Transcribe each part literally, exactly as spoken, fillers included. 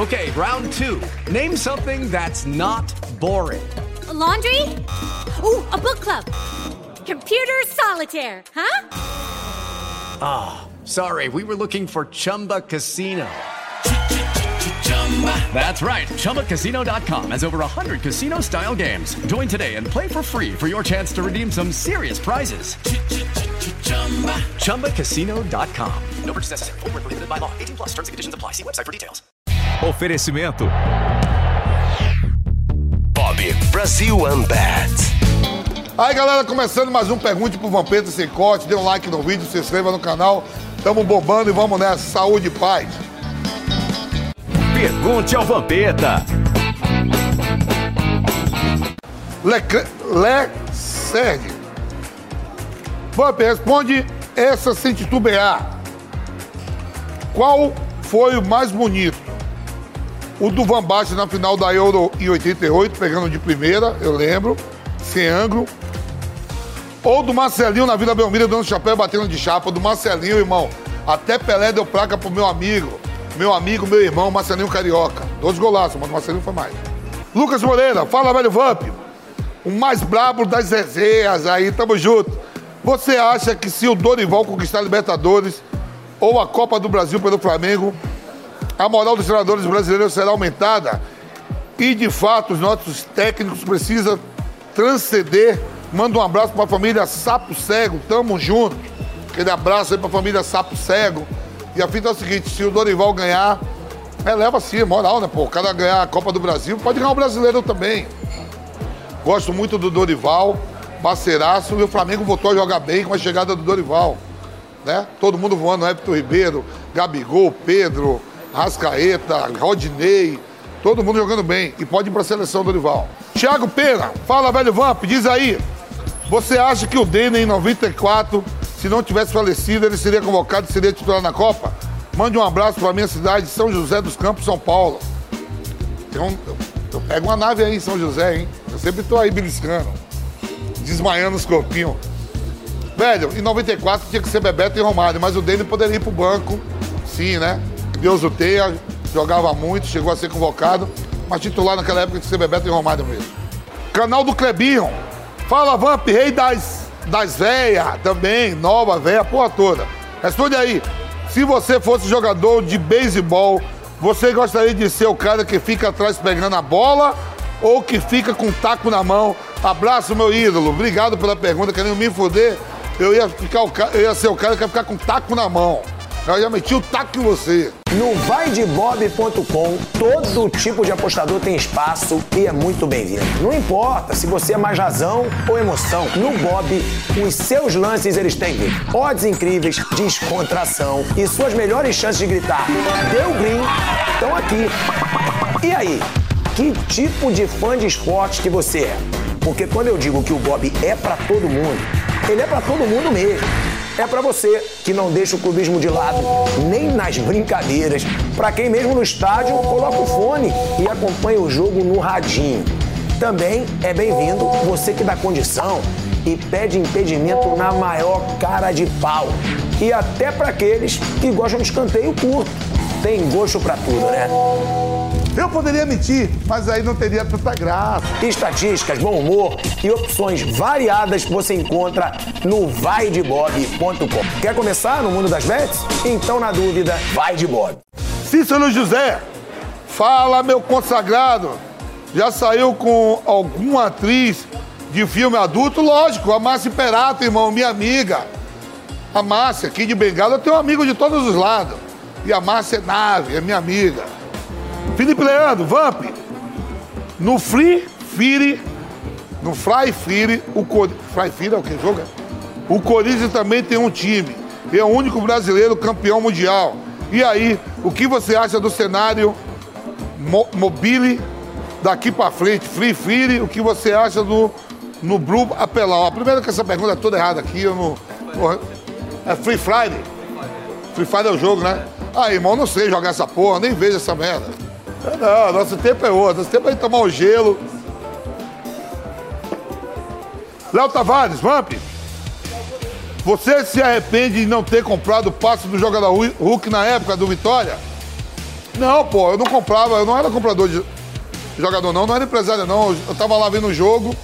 Okay, round two. Name something that's not boring. A laundry? Ooh, a book club. Computer solitaire, huh? Ah, oh, sorry, we were looking for Chumba Casino. That's right, Chumba Casino dot com has over one hundred casino-style games. Join today and play for free for your chance to redeem some serious prizes. Chumba Casino dot com. No purchase necessary. Void where prohibited by law. eighteen plus terms and conditions apply. See website for details. Oferecimento Bob Brasil Unbat. Aí, galera, começando mais um Pergunte pro Vampeta Sem Corte. Dê um like no vídeo, se inscreva no canal. Tamo bombando e vamos nessa. Saúde e paz. Pergunte ao Vampeta. Le, Le Sergue. Vamp, responde essa sem titubear. Qual foi o mais bonito? O do Van Basten na final da Euro em oitenta e oito, pegando de primeira, eu lembro, sem ângulo. Ou do Marcelinho na Vila Belmiro, dando chapéu, batendo de chapa. Do Marcelinho, irmão. Até Pelé deu placa pro meu amigo. Meu amigo, meu irmão, Marcelinho Carioca. Dois golaços, mas o Marcelinho foi mais. Lucas Moreira, fala, velho Vamp. O mais brabo das resenhas aí, tamo junto. Você acha que se o Dorival conquistar a Libertadores ou a Copa do Brasil pelo Flamengo, a moral dos treinadores brasileiros será aumentada? E, de fato, os nossos técnicos precisam transcender? Manda um abraço pra família Sapo Cego, tamo junto. Aquele abraço aí pra família Sapo Cego. E a fita é o seguinte, se o Dorival ganhar, é, leva sim, moral, né, pô? O cara ganhar a Copa do Brasil, pode ganhar o brasileiro também. Gosto muito do Dorival, parceiraço, e o Flamengo voltou a jogar bem com a chegada do Dorival, né? Todo mundo voando, Everton Ribeiro, Gabigol, Pedro, Rascaeta, Rodinei, todo mundo jogando bem. E pode ir pra seleção do Dorival. Thiago Pena, fala, velho Vamp, diz aí. Você acha que o Denner, em noventa e quatro, se não tivesse falecido, ele seria convocado e seria titular na Copa? Mande um abraço pra minha cidade, São José dos Campos, São Paulo. Tem um, eu, eu pego uma nave aí em São José, hein? Eu sempre tô aí beliscando, desmaiando os corpinhos. Velho, em noventa e quatro tinha que ser Bebeto e Romário, mas o Denner poderia ir pro banco, sim, né? Deus o tenha, jogava muito, chegou a ser convocado, mas titular naquela época tinha que ser Bebeto e Romário mesmo. Canal do Clebinho. Fala, Vamp, rei das, das véias também, nova véia, porra toda. Responde aí, se você fosse jogador de beisebol, você gostaria de ser o cara que fica atrás pegando a bola ou que fica com o taco na mão? Abraço, meu ídolo. Obrigado pela pergunta, querendo me foder. Eu ia, ficar o, eu ia ser o cara que ia ficar com o taco na mão. Eu já meti o taco em você. No vai de bob ponto com, todo tipo de apostador tem espaço e é muito bem-vindo. Não importa se você é mais razão ou emoção. No Bob, os seus lances eles têm odds incríveis, descontração e suas melhores chances de gritar deu green estão aqui. E aí, que tipo de fã de esportes que você é? Porque quando eu digo que o Bob é pra todo mundo, ele é pra todo mundo mesmo. É pra você que não deixa o clubismo de lado, nem nas brincadeiras. Pra quem mesmo no estádio coloca o fone e acompanha o jogo no radinho. Também é bem-vindo você que dá condição e pede impedimento na maior cara de pau. E até pra aqueles que gostam de escanteio curto. Tem gosto pra tudo, né? Eu poderia mentir, mas aí não teria tanta graça. Estatísticas, bom humor e opções variadas você encontra no vai de bob ponto com. Quer começar no mundo das bets? Então, na dúvida, vai de Bob. Cícero José, fala, meu consagrado. Já saiu com alguma atriz de filme adulto? Lógico, a Márcia Imperato, irmão, minha amiga. A Márcia, aqui de Bengala, eu tenho um amigo de todos os lados. E a Márcia é nave, é minha amiga. Felipe Leandro, Vamp, no Free Fire, no Fly Fire, o Corinthians, Fly Fire é o que joga? O Corinthians também tem um time, é o único brasileiro campeão mundial. E aí, o que você acha do cenário mo mobile daqui pra frente? Free Fire, o que você acha do no Blue Apelão? Primeiro que essa pergunta é toda errada aqui, eu não... É Free Friday? Free Fire é o jogo, né? Ah, irmão, não sei jogar essa porra, nem vejo essa merda. Não, nosso tempo é outro. Nosso tempo é tomar o gelo. Léo Tavares, Vamp. Você se arrepende de não ter comprado o passe do jogador Hulk na época do Vitória? Não, pô, eu não comprava, eu não era comprador de jogador, não, não era empresário, não. Eu tava lá vendo o jogo,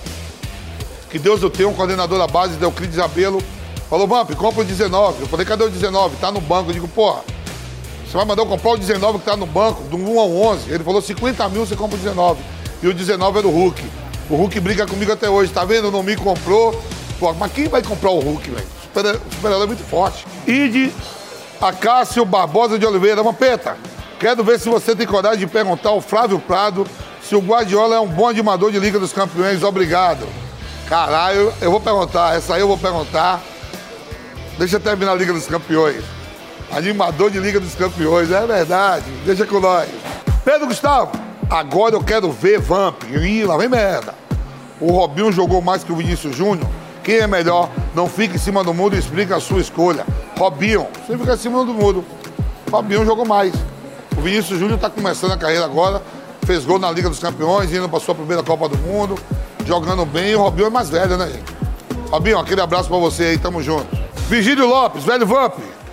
que Deus eu tenho, um coordenador da base, Deoclides Abelo, falou, Vamp, compra o dezenove. Eu falei, cadê o dezenove? Tá no banco. Eu digo, porra, você vai mandar eu comprar o dezenove que tá no banco, do um ao onze. Ele falou, cinquenta mil você compra o dezenove. E o dezenove é do Hulk. O Hulk briga comigo até hoje, tá vendo? Não me comprou. Pô, mas quem vai comprar o Hulk, velho? O super-herói é muito forte. E de Acácio Barbosa de Oliveira, Vampeta, quero ver se você tem coragem de perguntar ao Flávio Prado se o Guardiola é um bom animador de Liga dos Campeões. Obrigado. Caralho, eu vou perguntar. Essa aí eu vou perguntar. Deixa eu terminar a Liga dos Campeões. Animador de Liga dos Campeões, é verdade. Deixa com nós. Pedro Gustavo, agora eu quero ver Vamp. Ih, lá vem merda. O Robinho jogou mais que o Vinícius Júnior. Quem é melhor? Não fique em cima do muro e explica a sua escolha. Robinho, você fica em cima do muro. Robinho jogou mais. O Vinícius Júnior está começando a carreira agora. Fez gol na Liga dos Campeões, indo para sua primeira Copa do Mundo. Jogando bem. E o Robinho é mais velho, né, gente? Robinho, aquele abraço para você aí. Tamo junto. Virgílio Lopes, velho Vamp.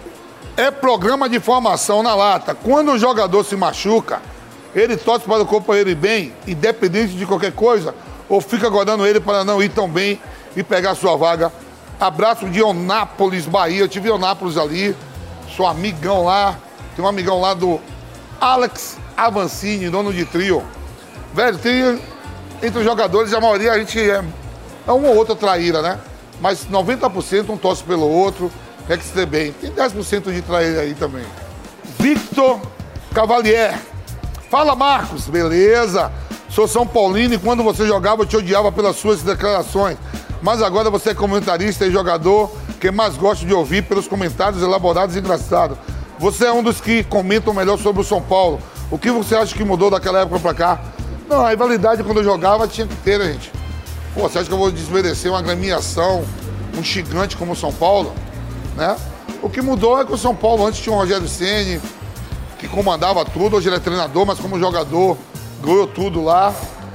É programa de formação na lata. Quando o jogador se machuca, ele torce para o companheiro ir bem, independente de qualquer coisa, ou fica aguardando ele para não ir tão bem e pegar sua vaga. Abraço de Onápolis, Bahia. Eu tive em Onápolis ali, sou amigão lá. Tem um amigão lá do Alex Avancini, dono de trio. Velho, tem entre os jogadores, a maioria a gente é, é uma ou outra traíra, né? Mas noventa por cento um torce pelo outro, quer que se dê bem. Tem dez por cento de traíra aí também. Victor Cavalier. Fala, Marcos. Beleza. Sou São Paulino e quando você jogava eu te odiava pelas suas declarações. Mas agora você é comentarista e jogador que mais gosto de ouvir pelos comentários elaborados e engraçados. Você é um dos que comentam melhor sobre o São Paulo. O que você acha que mudou daquela época pra cá? Não, a rivalidade quando eu jogava tinha que ter, né, gente? Pô, você acha que eu vou desmerecer uma agremiação, um gigante como o São Paulo? Né? O que mudou é que o São Paulo antes tinha o Rogério Ceni, que comandava tudo, hoje ele é treinador, mas como jogador ganhou tudo lá.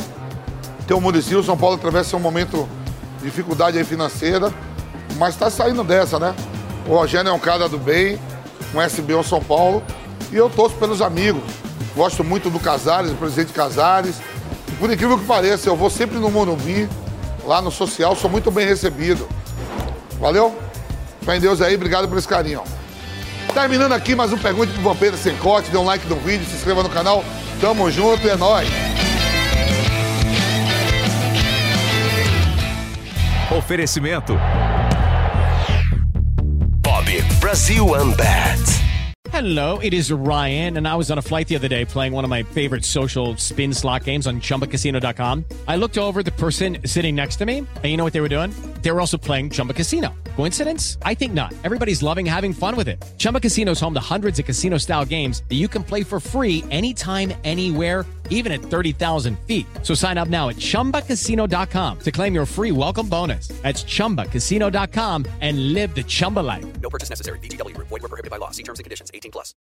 Tem o Muricy, o São Paulo atravessa um momento de dificuldade aí financeira, mas tá saindo dessa, né? O Rogério é um cara do bem, conhece bem o São Paulo, e eu torço pelos amigos. Gosto muito do Casares, do presidente Casares. E por incrível que pareça, eu vou sempre no Morumbi, lá no social, sou muito bem recebido. Valeu? Fé em Deus aí, obrigado por esse carinho. Terminando aqui mais um Pergunte pro Vampeta Sem Corte, dê um like no vídeo, se inscreva no canal. Tamo junto, é nóis. Oferecimento Bob Brasil Unbat. Hello, it is Ryan, and I was on a flight the other day playing one of my favorite social spin slot games on Chumba Casino dot com. I looked over at the person sitting next to me, and you know what they were doing? They were also playing Chumba Casino. Coincidence? I think not. Everybody's loving having fun with it. Chumba Casino is home to hundreds of casino-style games that you can play for free anytime, anywhere, even at thirty thousand feet. So sign up now at Chumba Casino dot com to claim your free welcome bonus. That's Chumba Casino dot com and live the Chumba life. No purchase necessary. V G W. Void where prohibited by law. See terms and conditions. eighteen plus.